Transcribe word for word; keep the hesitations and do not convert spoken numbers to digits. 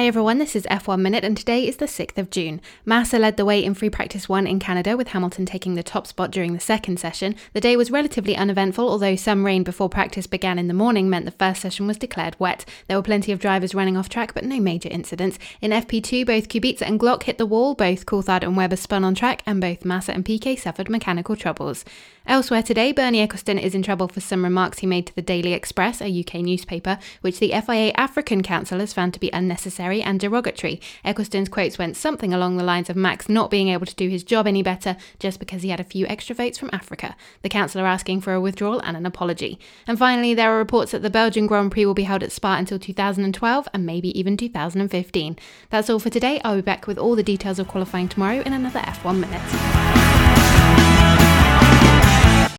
Hi everyone, this is F one Minute and today is the sixth of June. Massa led the way in free practice one in Canada, with Hamilton taking the top spot during the second session. The day was relatively uneventful, although some rain before practice began in the morning meant the first session was declared wet. There were plenty of drivers running off track, but no major incidents. In F P two, both Kubica and Glock hit the wall, both Coulthard and Webber spun on track, and both Massa and Piquet suffered mechanical troubles. Elsewhere today, Bernie Ecclestone is in trouble for some remarks he made to the Daily Express, a U K newspaper, which the F I A African Council has found to be unnecessary and derogatory. Ecclestone's quotes went something along the lines of Max not being able to do his job any better just because he had a few extra votes from Africa. The council are asking for a withdrawal and an apology. And finally, there are reports that the Belgian Grand Prix will be held at Spa until two thousand twelve and maybe even two thousand fifteen. That's all for today. I'll be back with all the details of qualifying tomorrow in another F one Minute.